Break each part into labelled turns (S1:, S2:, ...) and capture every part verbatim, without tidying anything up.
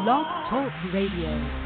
S1: Blog Talk Radio.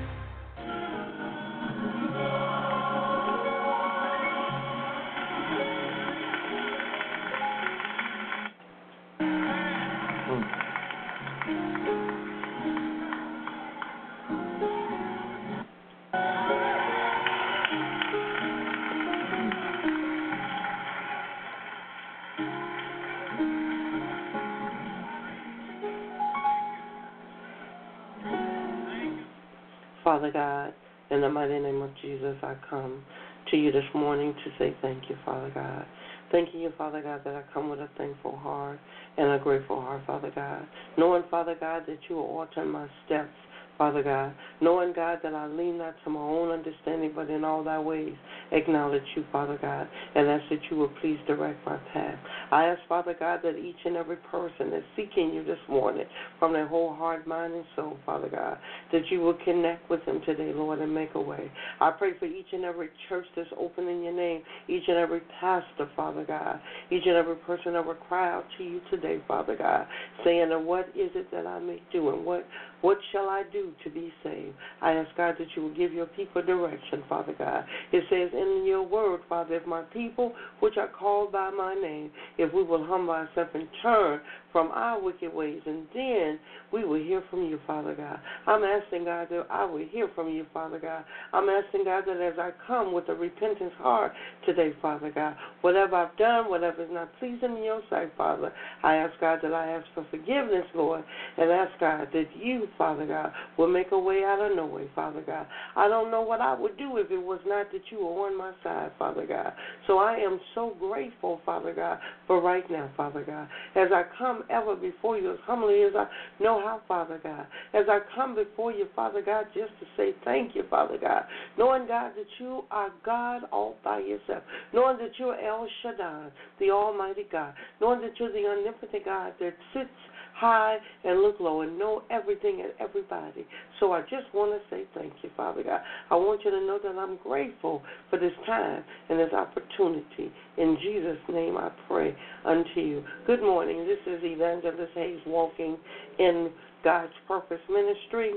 S2: Father God, in the mighty name of Jesus, I come to you this morning to say thank you, Father God. Thanking you, Father God, that I come with a thankful heart and a grateful heart, Father God. Knowing, Father God, that you will alter my steps, Father God. Knowing, God, that I lean not to my own understanding, but in all thy ways acknowledge you, Father God, and ask that you will please direct my path. I ask, Father God, that each and every person that's seeking you this morning from their whole heart, mind, and soul, Father God, that you will connect with them today, Lord, and make a way. I pray for each and every church that's open in your name, each and every pastor, Father God, each and every person that will cry out to you today, Father God, saying, what is it that I may do, and what, what shall I do to be saved? I ask, God, that you will give your people direction, Father God. It says in your word, Father, if my people, which are called by my name, if we will humble ourselves and turn from our wicked ways, and then we will hear from you, Father God. I'm asking, God, that I will hear from you, Father God. I'm asking, God, that as I come with a repentance heart today, Father God, whatever I've done, whatever is not pleasing in your sight, Father, I ask, God, that I ask for forgiveness, Lord, and ask, God, that you, Father God, will make a way out of no way, Father God. I don't know what I would do if it was not that you were on my side, Father God. So I am so grateful, Father God, for right now, Father God, as I come ever before you as humbly as I know how, Father God. As I come before you, Father God, just to say thank you, Father God. Knowing, God, that you are God all by yourself. Knowing that you are El Shaddai, the Almighty God. Knowing that you're the omnipotent God that sits high and look low and know everything and everybody. So I just want to say thank you, Father God. I want you to know that I'm grateful for this time and this opportunity. In Jesus' name I pray unto you. Good morning. This is Evangelist Hayes walking in God's Purpose Ministry.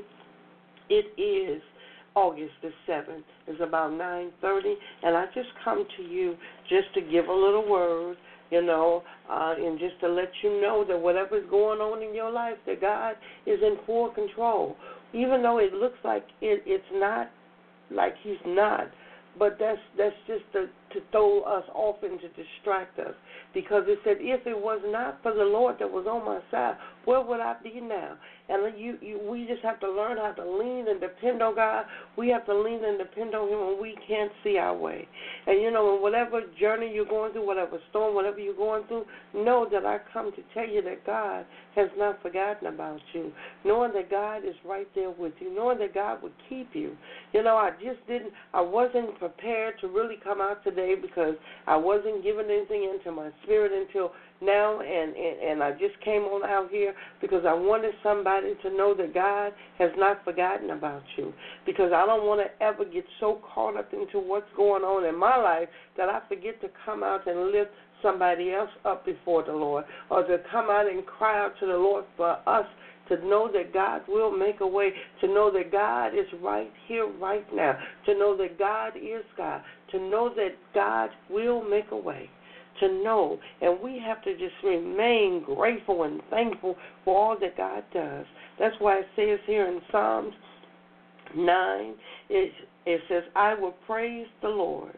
S2: It is August the seventh. It's about nine thirty, and I just come to you just to give a little word, you know, uh, and just to let you know that whatever is going on in your life, that God is in full control. Even though it looks like it, it's not, like he's not, but that's that's just to, to throw us off and to distract us. Because it said, if it was not for the Lord that was on my side, where would I be now? And you, you, we just have to learn how to lean and depend on God. We have to lean and depend on him when we can't see our way. And, you know, in whatever journey you're going through, whatever storm, whatever you're going through, know that I come to tell you that God has not forgotten about you, knowing that God is right there with you, knowing that God would keep you. You know, I just didn't, I wasn't prepared to really come out today because I wasn't giving anything into my spirit until now, and, and, and I just came on out here because I wanted somebody to know that God has not forgotten about you, because I don't want to ever get so caught up into what's going on in my life that I forget to come out and lift somebody else up before the Lord, or to come out and cry out to the Lord for us to know that God will make a way, to know that God is right here, right now, to know that God is God, to know that God will make a way, to know. And we have to just remain grateful and thankful for all that God does. That's why it says here in Psalms nine, it, it says, I will praise the Lord.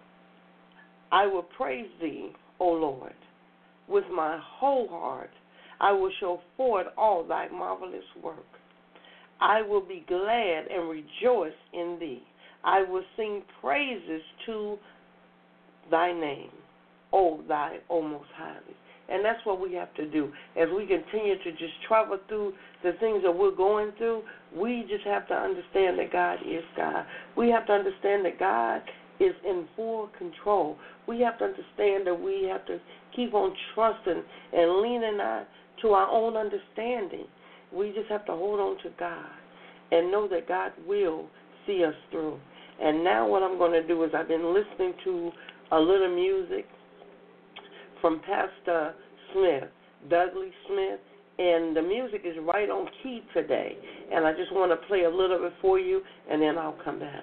S2: I will praise thee, O Lord, with my whole heart. I will show forth all thy marvelous work. I will be glad and rejoice in thee. I will sing praises to thy name, O thy O most highly. And that's what we have to do. As we continue to just travel through the things that we're going through, we just have to understand that God is God. We have to understand that God is in full control. We have to understand that we have to keep on trusting and leaning on to our own understanding. We just have to hold on to God and know that God will see us through. And now what I'm going to do is I've been listening to a little music from Pastor Smith, Dudley Smith, and the music is right on key today. And I just want to play a little bit for you, and then I'll come back.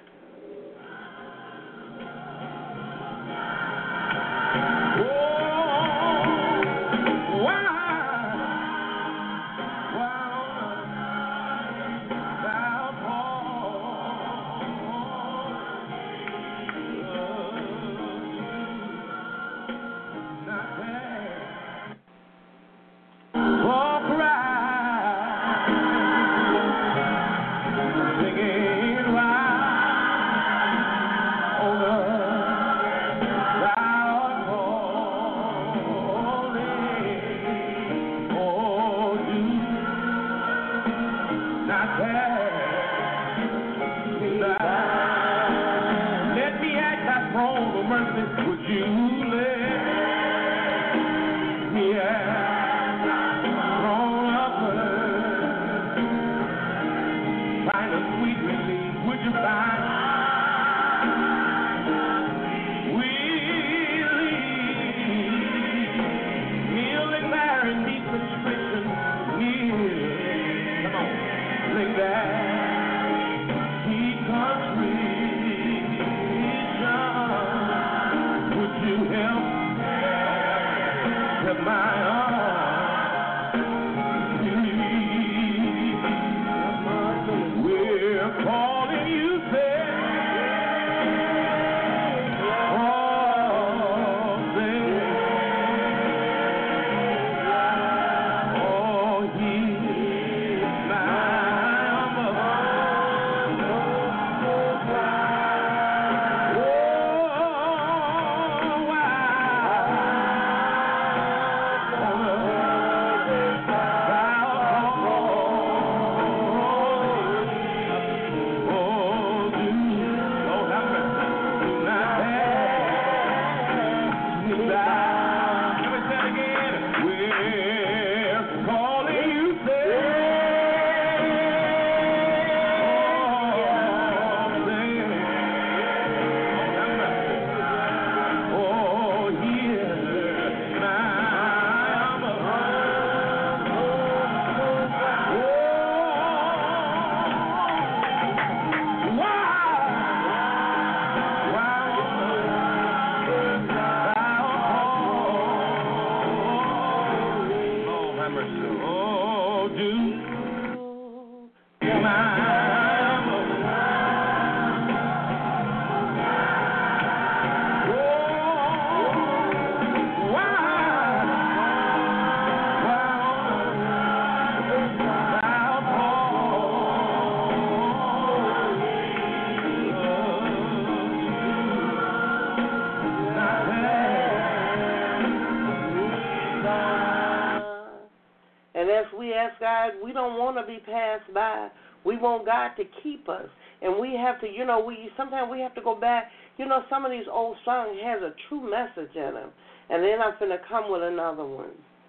S2: God, we don't want to be passed by. We want God to keep us. And we have to, you know, we sometimes we have to go back. You know, some of these old songs has a true message in them. And then I'm going to come with another one.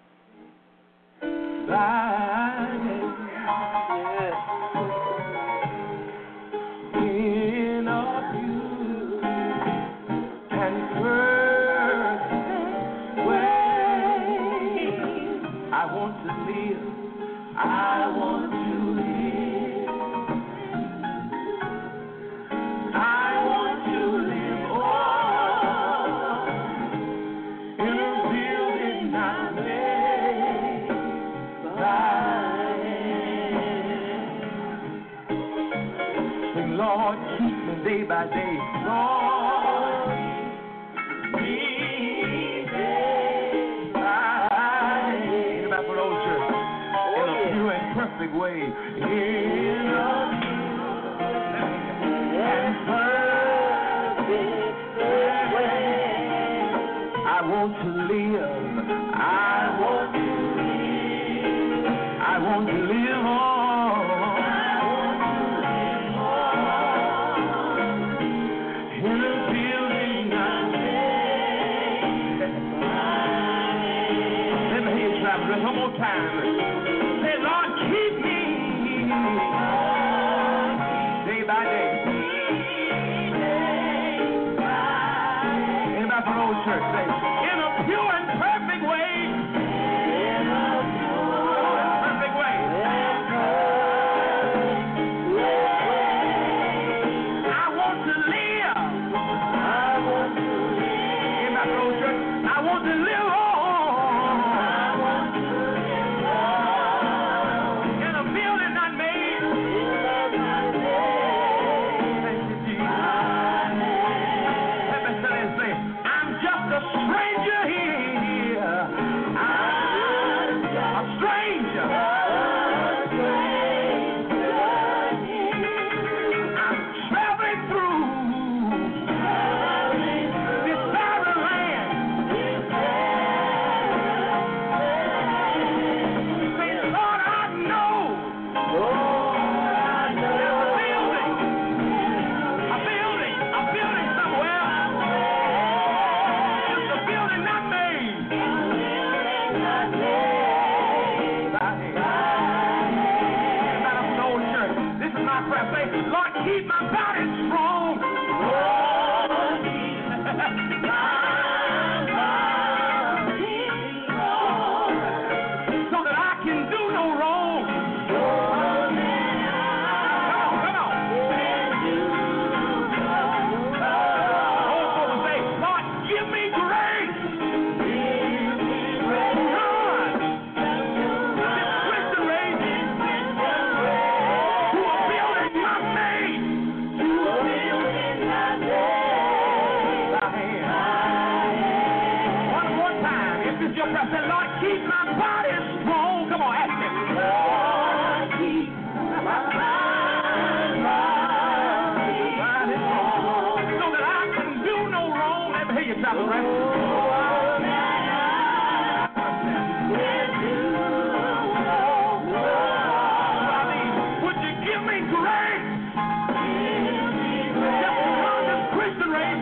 S2: Yes.
S3: In of you and perfect way, I want to live. I want to live. I want to live oh, in a building not made by hand. Sing, Lord, keep me day by day. Lord, keep me day by day. Anybody for those church? Perfect way in a and perfect way. I want to live. I want to live. I want to live on. In a building not made. Let me hear you try one more time. Say, Lord, keep me. keep my body strong. Lord, keep my body strong. So that I can do no wrong. Come on, come on. Old folks say, Lord, give me grace. Say, Lord, keep my body strong. Come on, ask him. Lord, keep my body strong. So that I can do no wrong. Let me hear you shout, right? Would you give me grace? Just to run this Christian race.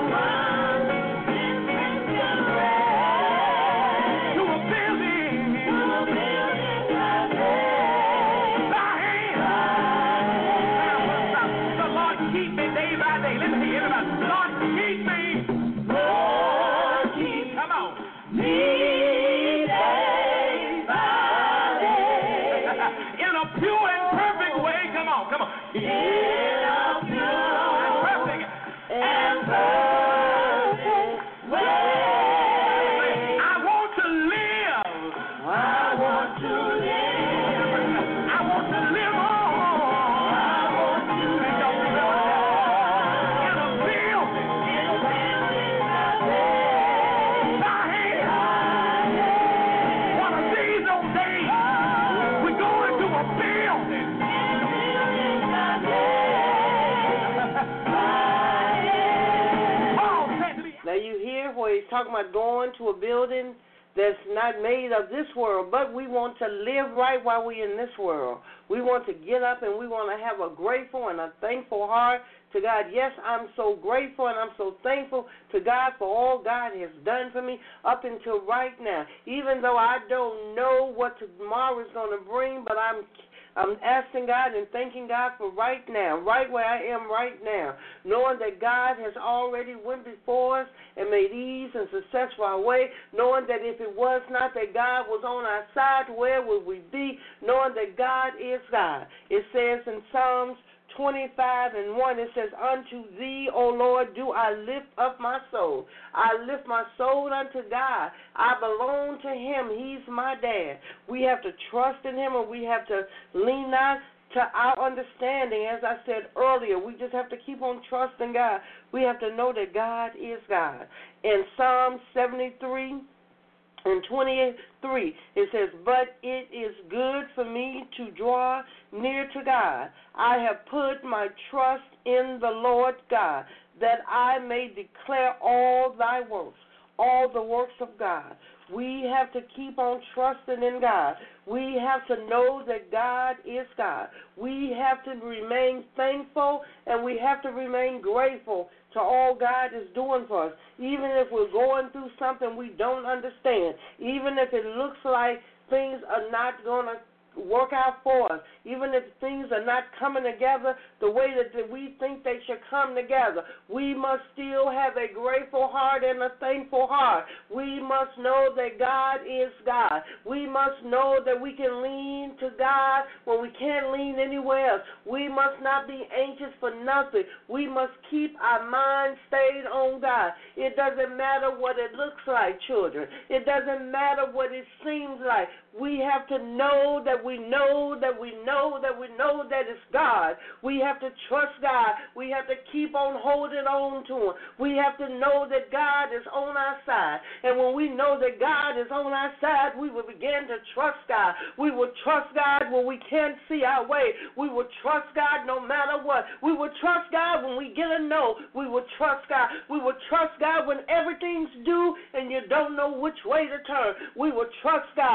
S2: Talking about going to a building that's not made of this world, but we want to live right while we're in this world. We want to get up and we want to have a grateful and a thankful heart to God. Yes, I'm so grateful and I'm so thankful to God for all God has done for me up until right now. Even though I don't know what tomorrow is going to bring, but I'm I'm asking God and thanking God for right now, right where I am right now, knowing that God has already went before us and made ease and successful our way, knowing that if it was not that God was on our side, where would we be, knowing that God is God. It says in Psalms twenty-five and one, it says, unto thee, O Lord, do I lift up my soul. I lift my soul unto God. I belong to him. He's my dad. We have to trust in him and we have to lean not to our understanding. As I said earlier, we just have to keep on trusting God. We have to know that God is God. In Psalm seventy-three and twenty-three, it says, but it is good for me to draw near to God. I have put my trust in the Lord God, that I may declare all thy works, all the works of God. We have to keep on trusting in God. We have to know that God is God. We have to remain thankful and we have to remain grateful to all God is doing for us. Even if we're going through something we don't understand, even if it looks like things are not going to work out for us, even if things are not coming together the way that we think they should come together, we must still have a grateful heart and a thankful heart. We must know that God is God. We must know that we can lean to God when we can't lean anywhere else. We must not be anxious for nothing. We must keep our mind stayed on God. It doesn't matter what it looks like, children. It doesn't matter what it seems like. We have to know that we know that we know that we know that it's God. We have to trust God. We have to keep on holding on to him. We have to know that God is on our side. And when we know that God is on our side, we will begin to trust God. We will trust God when we can't see our way. We will trust God no matter what. We will trust God when we get a no. We will trust God. We will trust God when everything's due and you don't know which way to turn. We will trust God. We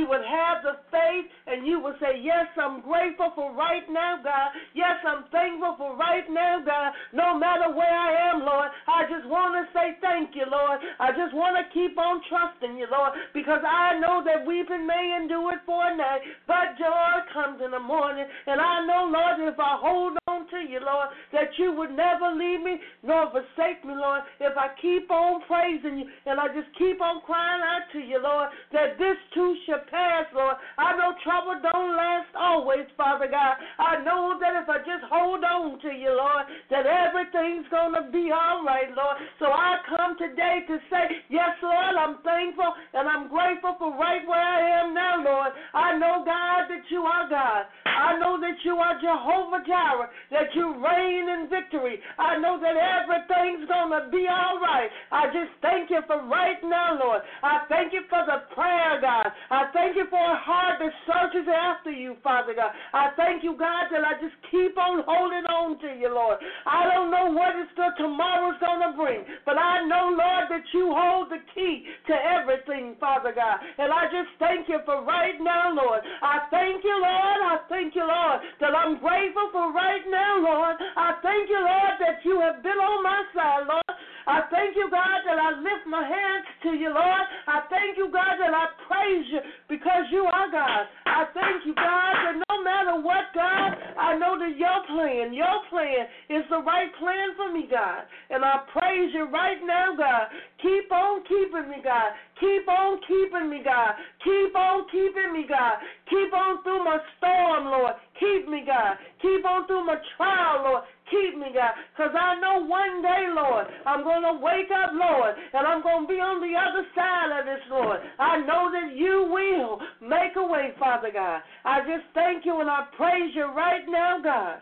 S2: would have the faith and you would say, yes, I'm grateful for right now, God. Yes, I'm thankful for right now, God. No matter where I am, Lord, I just want to say thank you, Lord. I just want to keep on trusting you, Lord, because I know that weeping may endure for a night, but joy comes in the morning. And I know, Lord, if I hold on to you, Lord, that you would never leave me nor forsake me, Lord. If I keep on praising you and I just keep on crying out to you, Lord, that this too shall pass, Lord. I know trouble don't last always, Father God. I know that if I just hold on to you, Lord, that everything's going to be all right, Lord. So I come today to say, yes, Lord, I'm thankful and I'm grateful for right where I am now, Lord. I know, God, that you are God. I know that you are Jehovah Jireh, that you reign in victory. I know that everything's going to be all right. I just thank you for right now, Lord. I thank you for the prayer, God. I thank you for a heart that searches after you, Father God. I thank you, God, that I just keep on holding on to you, Lord. I don't know what it's the tomorrow's going to bring, but I know, Lord, that you hold the key to everything, Father God. And I just thank you for right now, Lord. I thank you, Lord. I thank you, Lord, that I'm grateful for right now, Lord. I thank you, Lord, that you have been on my side, Lord. I thank you, God, that I lift my hands to you, Lord. I thank you, God, that I praise you because you are God. I thank you, God, that no matter what, God, I know that your plan, your plan is the right plan for me, God. And I praise you right now, God. Keep on keeping me, God. Keep on keeping me, God. Keep on keeping me, God. Keep on through my storm, Lord. Keep me, God. Keep on through my trial, Lord. Keep me, God, because I know one day, Lord, I'm going to wake up, Lord, and I'm going to be on the other side of this, Lord. I know that you will make a way, Father God. I just thank you and I praise you right now, God.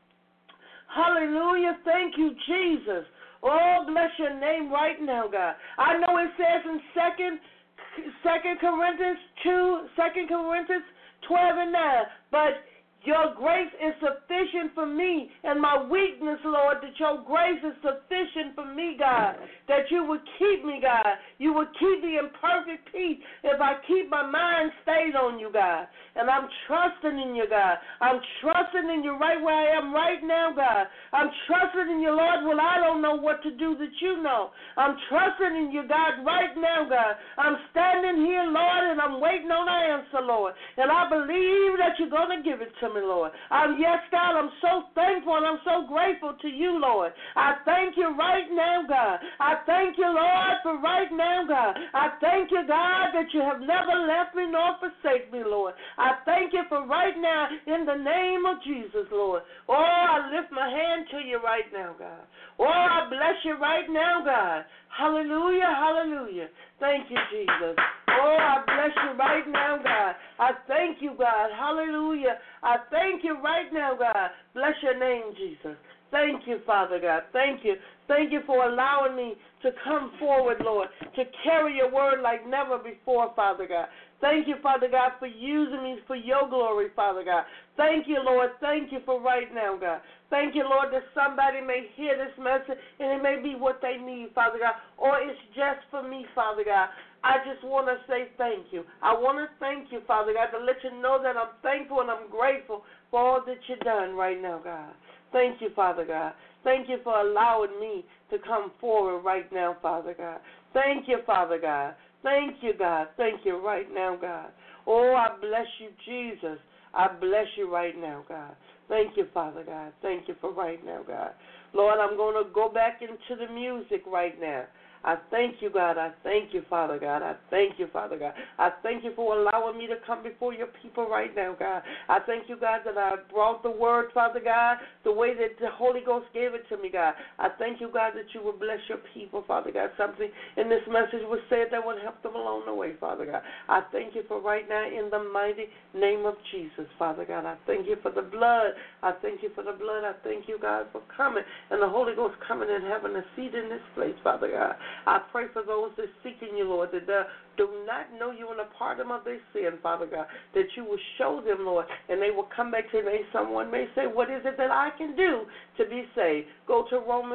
S2: Hallelujah. Thank you, Jesus. Oh, bless your name right now, God. I know it says in Second Second Corinthians two, Second Corinthians twelve and nine, but your grace is sufficient for me and my weakness, Lord, that your grace is sufficient for me, God, that you would keep me, God. You would keep me in perfect peace if I keep my mind stayed on you, God. And I'm trusting in you, God. I'm trusting in you right where I am right now, God. I'm trusting in you, Lord, when I don't know what to do that you know. I'm trusting in you, God, right now, God. I'm standing here, Lord, and I'm waiting on an answer, Lord. And I believe that you're going to give it to me. Me, Lord. Um, yes, God, I'm so thankful and I'm so grateful to you, Lord. I thank you right now, God. I thank you, Lord, for right now, God. I thank you, God, that you have never left me nor forsake me, Lord. I thank you for right now in the name of Jesus, Lord. Oh, I lift my hand to you right now, God. Oh, I bless you right now, God. Hallelujah, hallelujah. Thank you, Jesus. Oh, I bless you right now, God. I thank you, God. Hallelujah. I thank you right now, God. Bless your name, Jesus. Thank you, Father God. Thank you. Thank you for allowing me to come forward, Lord, to carry your word like never before, Father God. Thank you, Father God, for using me for your glory, Father God. Thank you, Lord. Thank you for right now, God. Thank you, Lord, that somebody may hear this message and it may be what they need, Father God, or it's just for me, Father God. I just want to say thank you. I want to thank you, Father God, to let you know that I'm thankful and I'm grateful for all that you've done right now, God. Thank you, Father God. Thank you for allowing me to come forward right now, Father God. Thank you, Father God. Thank you, God. Thank you right now, God. Oh, I bless you, Jesus. I bless you right now, God. Thank you, Father God. Thank you for right now, God. Lord, I'm going to go back into the music right now. I thank you, God. I thank you, Father God. I thank you, Father God. I thank you for allowing me to come before your people right now, God. I thank you, God, that I brought the word, Father God, the way that the Holy Ghost gave it to me, God. I thank you, God, that you will bless your people, Father God. Something in this message was said that would help them along the way, Father God. I thank you for right now in the mighty name of Jesus, Father God. I thank you for the blood. I thank you for the blood. I thank you, God, for coming and the Holy Ghost coming and having a seat in this place, Father God. I pray for those that are seeking you, Lord, that uh, do not know you in the pardon of their sin, Father God, that you will show them, Lord, and they will come back to me. Someone may say, what is it that I can do to be saved? Go to Romans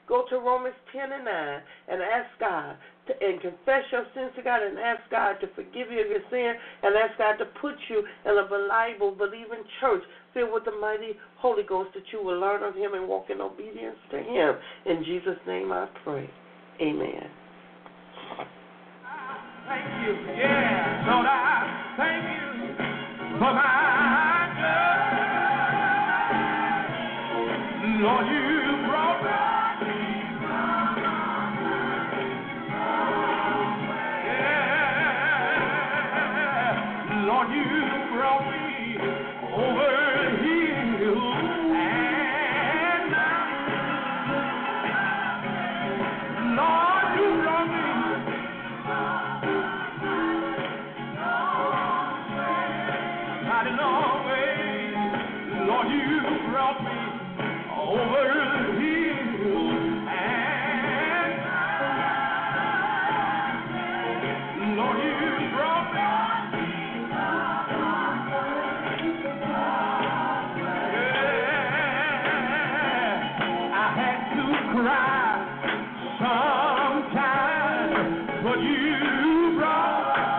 S2: Go to Romans ten and nine and ask God to, and confess your sins to God and ask God to forgive you of your sin and ask God to put you in a reliable, believing church filled with the mighty Holy Ghost that you will learn of Him and walk in obedience to Him. In Jesus' name I pray. Amen.
S3: Thank you, yeah, Lord, I thank you for my God. Lord, you brought me. Yeah, Lord, you brought me over hills and mountains. Lord, you brought me. Mighty long way, Lord, you brought me over the hills and Lord, you brought me. Yeah, I had to cry sometimes, but you brought.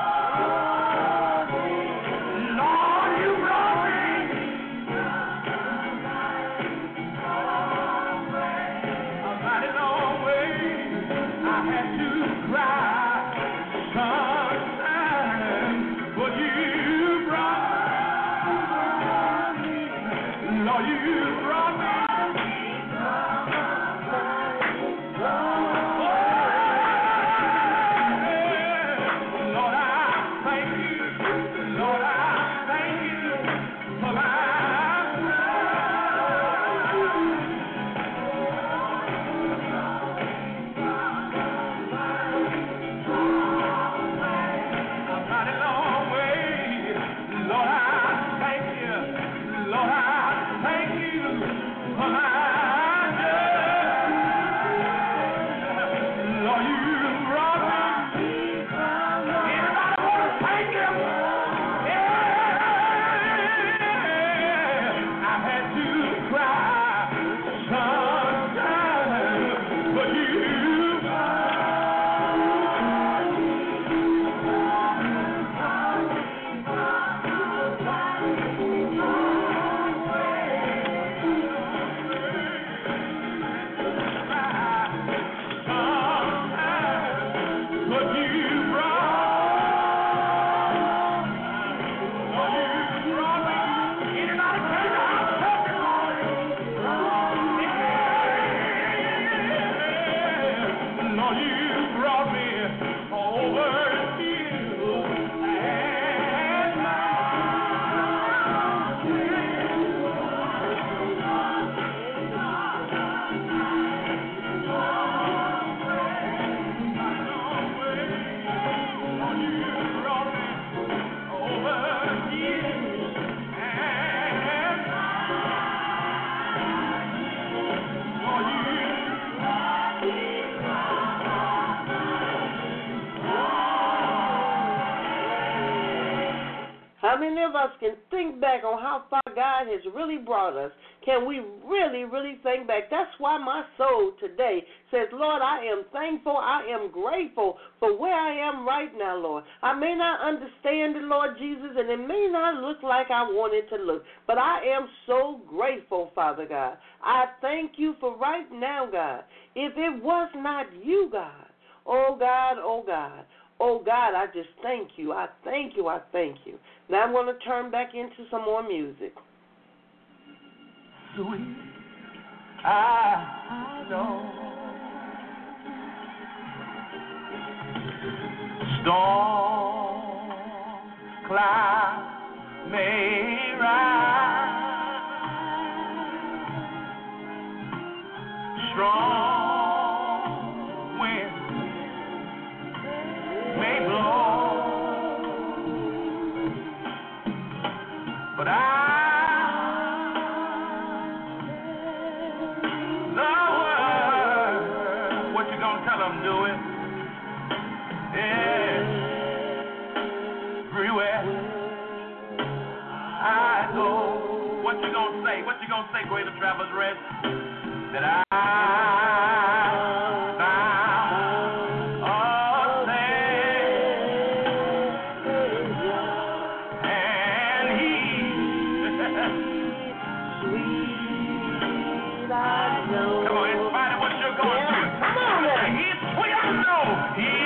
S2: How many of us can think back on how far God has really brought us? Can we really, really think back? That's why my soul today says, Lord, I am thankful, I am grateful for where I am right now, Lord. I may not understand it, Lord Jesus, and it may not look like I want it to look, but I am so grateful, Father God. I thank you for right now, God. If it was not you, God, oh, God, oh, God, oh, God, I just thank you. I thank you. I thank you. Now I'm going to turn back into some more music.
S3: Sweet, I know. Storm, cloud may rise. Strong wind may blow. But I tell them do it. Everywhere I go. What you gonna say? What you gonna say, Greater Travelers Rest? that I found a Savior, and He
S2: Sweet, I know.
S3: come on, in spite of what you're going
S2: Yeah,
S3: through,
S2: come on now.
S3: He's sweet, I know. He's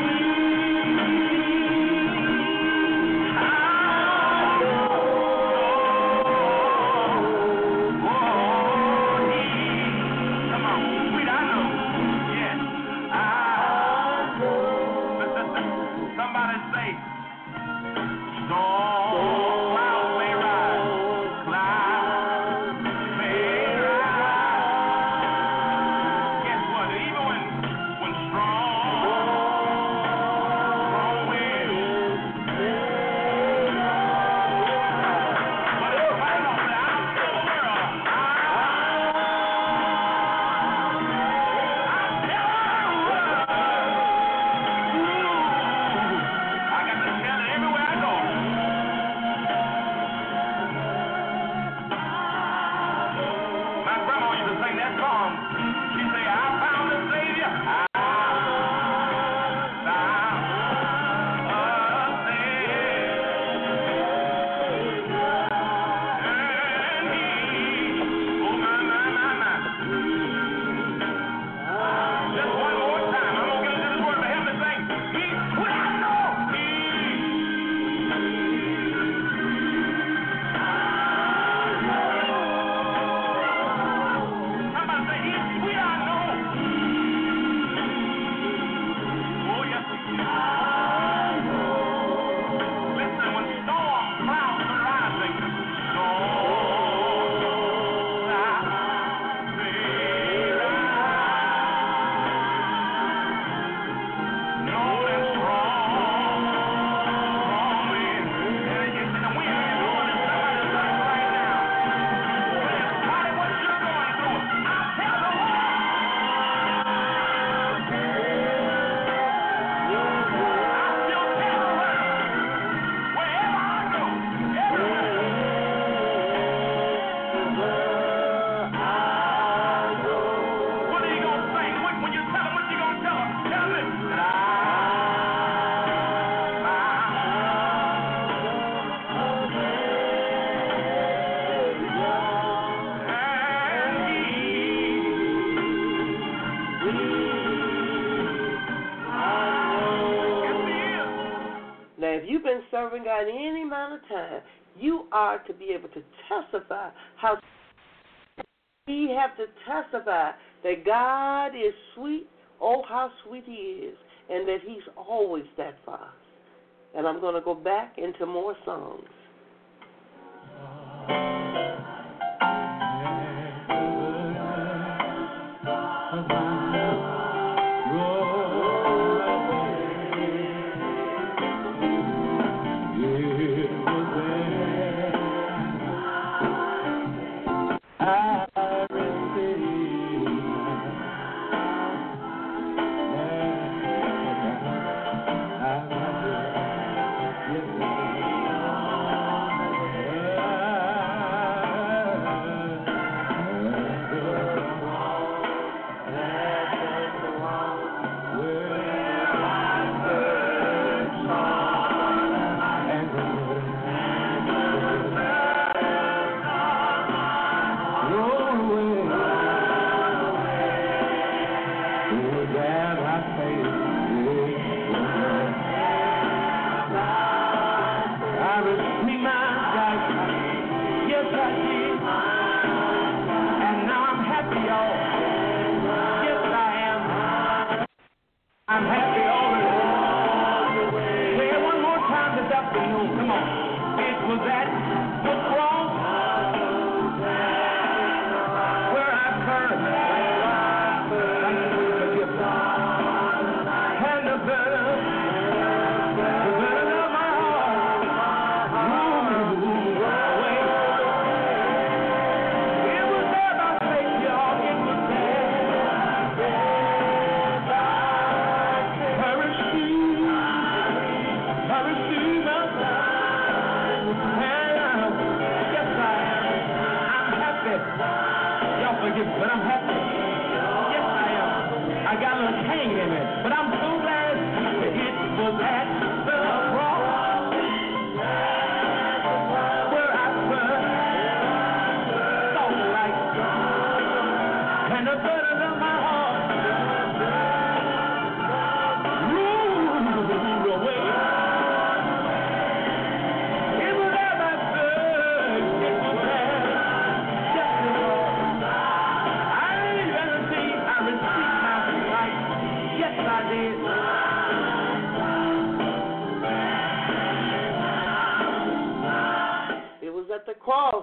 S2: serving God any amount of time, you are to be able to testify how we have to testify that God is sweet, oh, how sweet He is, and that He's always that for us. And I'm going to go back into more songs.
S3: But I'm happy.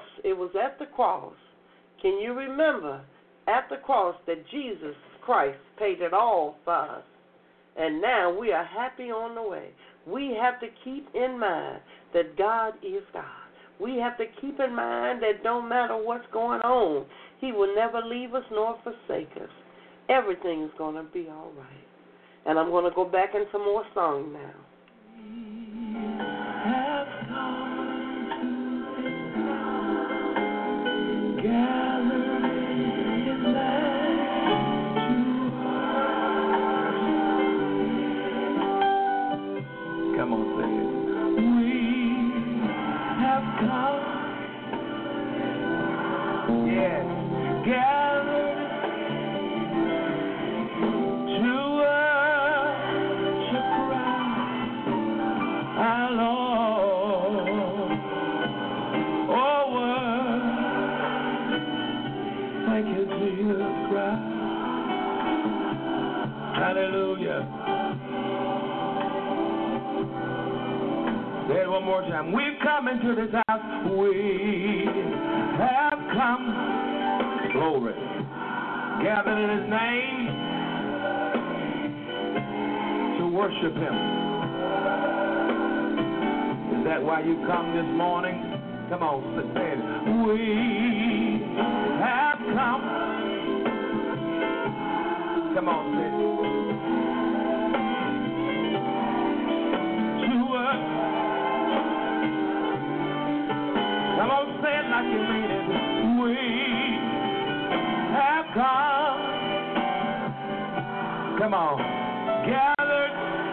S2: it was at the cross. Can you remember at the cross that Jesus Christ paid it all for us? And now we are happy on the way. We have to keep in mind that God is God. We have to keep in mind that don't matter what's going on, He will never leave us nor forsake us. Everything is going to be all right. And I'm going to go back in some more song now.
S3: Come on, say it. We have come, yes, gathered to worship Christ, our Lord. Oh, word, thank you, Jesus Christ. Hallelujah. Say it one more time. We've come into this house. We have come. Glory. Gathered in His name to worship Him. Is that why you come this morning? Come on, say it. We have come. Come on, say it. Come on, say it like you mean it. We have come. Come on. Gathered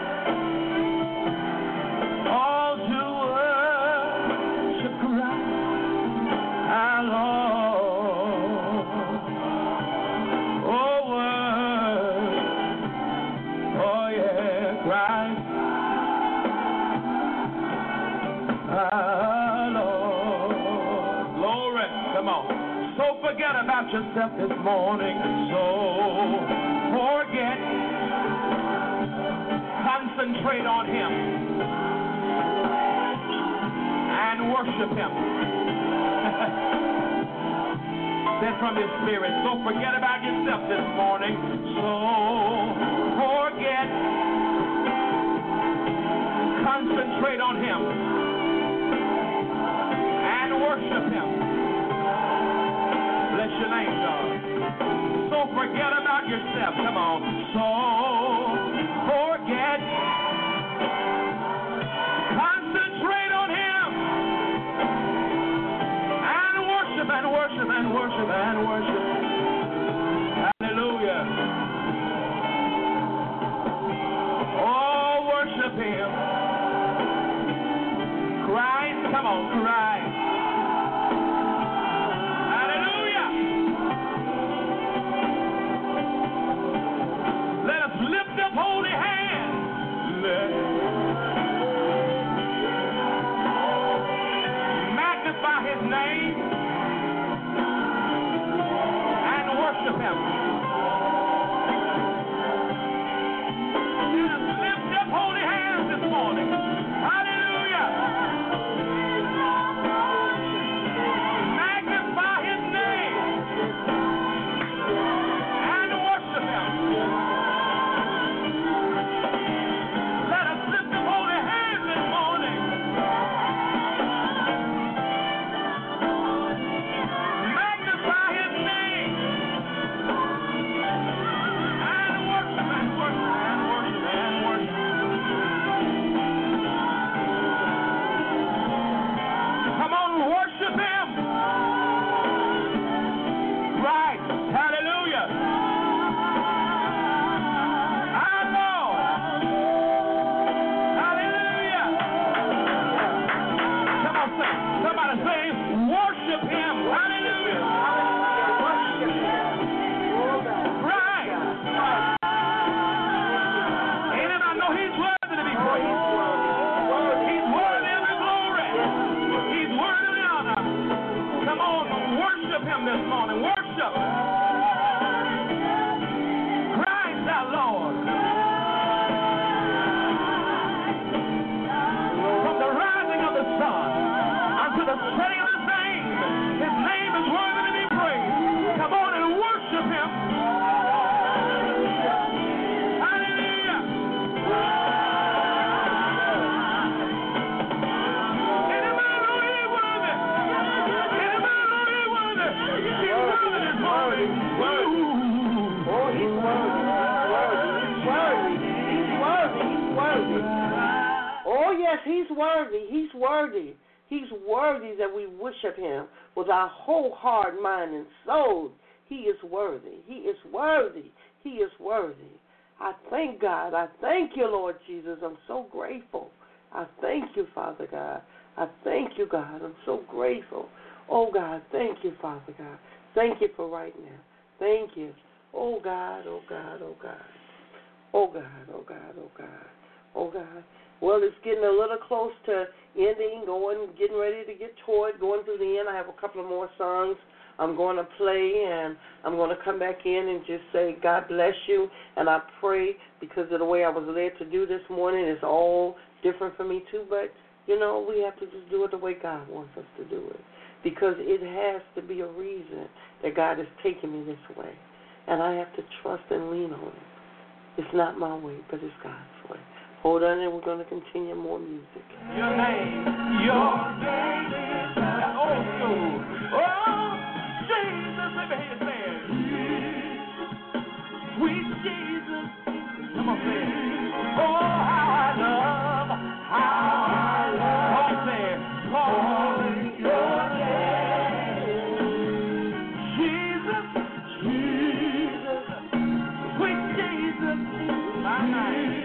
S3: all to worship Christ, our Lord. Oh, word. Oh, yeah, Christ. Our Lord. Glory. Come on. So forget about yourself this morning. So forget. Concentrate on Him and worship Him. Said from His Spirit. So forget about yourself this morning. So forget. Concentrate on Him and worship Him. Bless your name, God. So forget about yourself. Come on. So forget. Concentrate on Him and worship and worship and worship and worship. Hallelujah. Oh, worship Him. Christ, come on, Christ. Hallelujah. Let us lift up holy hands. Let magnify His name and worship Him. Let us lift up holy hands this morning. Hallelujah. Magnify His name and worship Him. Let us lift up holy hands this morning. Magnify His name and worship and worship and worship and worship. Come on, worship Him. Right. Hallelujah. Our Lord. Hallelujah. Come on, say. Somebody say, worship Him. Hallelujah.
S2: Worship Him.
S3: Right. Anybody know He's worthy to be praised? He's worthy of the glory. He's worthy of the honor. Come on, worship Him this morning. Worship Christ our Lord. From the rising of the sun unto the setting of the same,
S2: He's worthy. He's worthy. He's worthy that we worship him with our whole heart, mind, and soul. He is worthy. He is worthy. He is worthy. I thank God. I thank you, Lord Jesus. I'm so grateful. I thank you, Father God. I thank you, God. I'm so grateful. Oh, God, thank you, Father God. Thank you for right now. Thank you. Oh, God, oh, God, oh, God. Oh, God, oh, God, oh, God. Oh, God. Well, it's getting a little close to ending, going, getting ready to get toward, going through the end. I have a couple of more songs I'm going to play, and I'm going to come back in and just say, God bless you. And I pray, because of the way I was led to do this morning, it's all different for me too, but, you know, we have to just do it the way God wants us to do it, because it has to be a reason that God is taking me this way, and I have to trust and lean on it. It's not my way, but it's God's way. Hold on, and we're going to continue more music.
S3: Your name, your name is oh, so, oh, Jesus, let me hear you say it. Sweet Jesus, come on, say it. Oh, how I love, how I love, oh, say it. Calling your name. Jesus, Jesus, sweet Jesus, my name.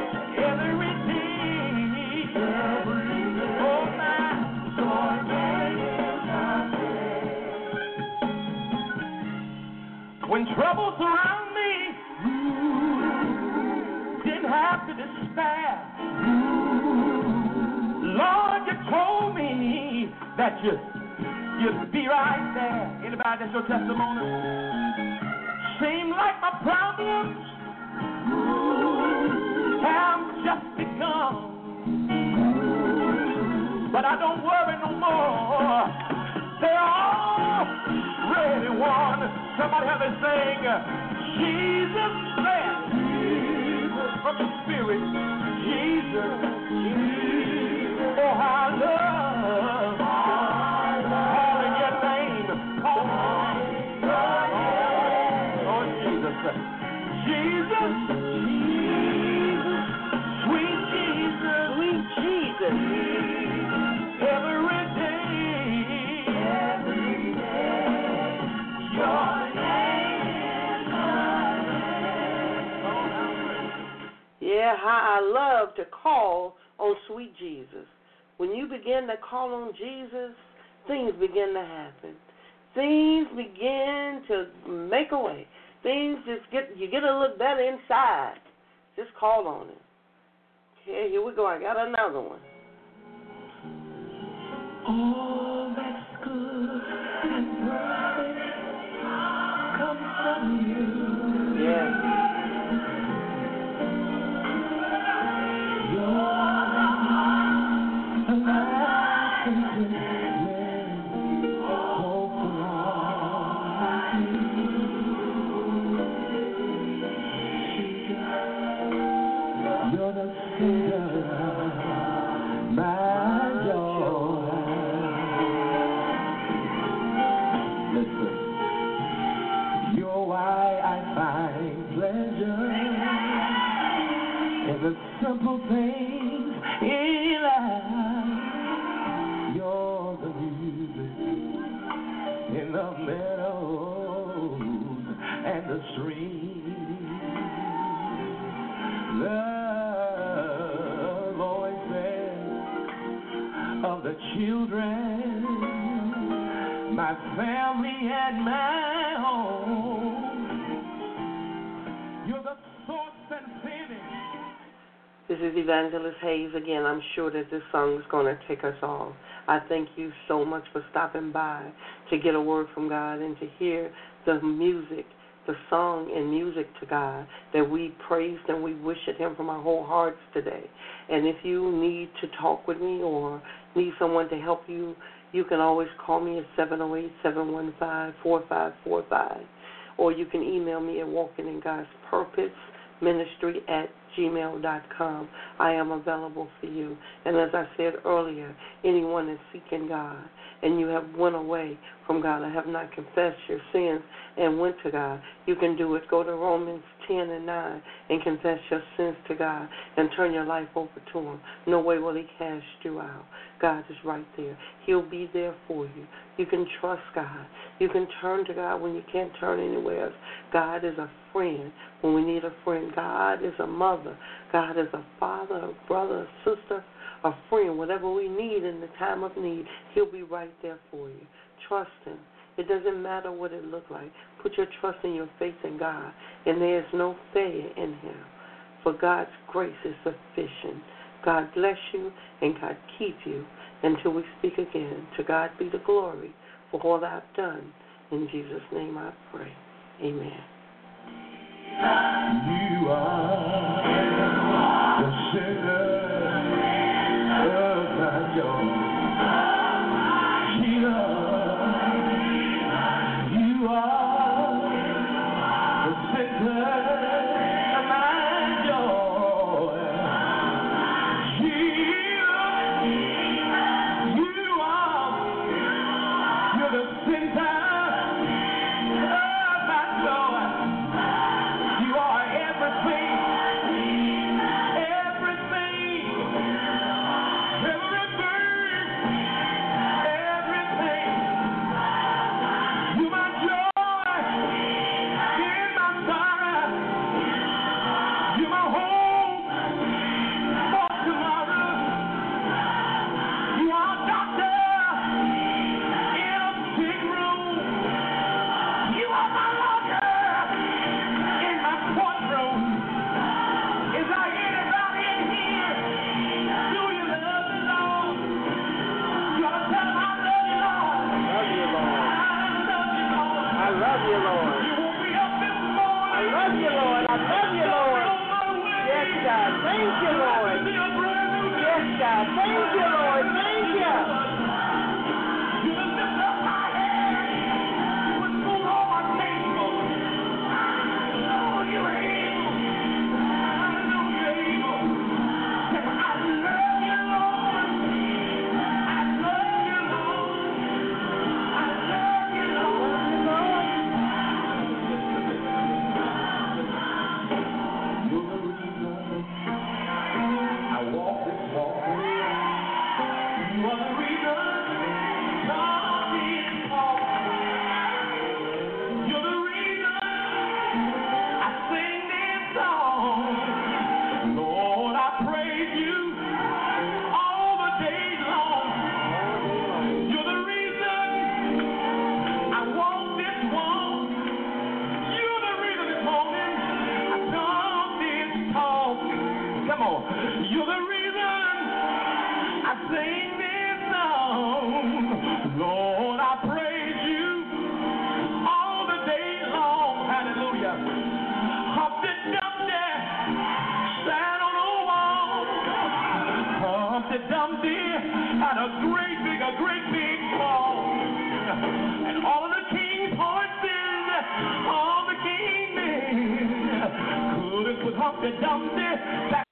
S3: Everything, everything, oh my, your name is my name. When trouble surround me, didn't have to despair. Lord, you told me that you, you'd be right there. Anybody that's your testimony? Seemed like my problems have just begun, but I don't worry no more. They're already won. Somebody have me sing, Jesus said, Jesus from the Spirit, Jesus, Jesus. Oh, how I love calling your name, calling your name. Oh, Jesus, Jesus. Sweet Jesus,
S2: Sweet Jesus.
S3: every day, every day, your name is my name.
S2: Yeah, how I love to call on sweet Jesus. When you begin to call on Jesus, things begin to happen. Things begin to make a way. Things just get, you get a little better inside. Just call on him. Okay, here we go. I got another one.
S3: All that's good and perfect comes from you.
S2: Yeah.
S3: You're the center of my joy. Listen, you're why I find pleasure in the simple things in life. You're the music in the meadows and the streams. The voices of the children, my family and my home. You're the source and finish.
S2: This is Evangelist Hayes again. I'm sure that this song is going to take us all. I thank you so much for stopping by to get a word from God and to hear the music, the song and music to God that we praised and we worship him from our whole hearts today. And if you need to talk with me or need someone to help you, you can always call me at seven oh eight, seven one five, four five four five, or you can email me at walking in God's Purpose Ministry at gmail dot com. I am available for you. And as I said earlier, anyone is seeking God and you have went away from God or have not confessed your sins and went to God, you can do it. Go to Romans ten and nine and confess your sins to God and turn your life over to Him. No way will He cast you out. God is right there. He'll be there for you. You can trust God. You can turn to God when you can't turn anywhere else. God is a friend when we need a friend. God is a mother. God is a father, a brother, a sister, a friend. Whatever we need in the time of need, He'll be right there for you. Trust Him. It doesn't matter what it looks like. Put your trust and your faith in God, and there is no failure in Him. For God's grace is sufficient. God bless you, and God keep you until we speak again. To God be the glory for all that I've done. In Jesus' name I pray. Amen.
S3: You are the center of my joy. You are the center of my joy. You are, you're the center of my joy. You are everything, everything, everything, everything. You my joy in my sorrow. You my hope for tomorrow. You are doctor in a sick room. You are my lawyer in my courtroom. Is there anybody in here? Do you love the Lord? You ought to tell him, I love you, Lord.
S4: Love you, Lord.
S3: I love you, Lord.
S4: I love you, Lord.
S3: You woke me up this morning.
S4: I love you, Lord. I love you, Lord.
S3: On my way.
S4: Yes, God. Thank you, Lord.
S3: See a brand new day.
S4: Yes, God. Thank you, Lord. Thank you.
S3: You done lift up my head. Put food on my table. I know you're able. I know you're able. I love you, Lord. I love you, Lord. I love you, Lord. You're the reason I walk this walk. You are the reason God is called. You're the reason I sing this song. Lord, I praise you all the day long. You're the reason I walk this walk. You're the reason this morning I talk this talk. Come on. You're the reason I sing this song. Lord, I praise you all the day long. Hallelujah. Humpty Dumpty sat on a wall. Humpty Dumpty had a great big, a great big fall. And all of the king's horses, all the king's men couldn't put Humpty Dumpty back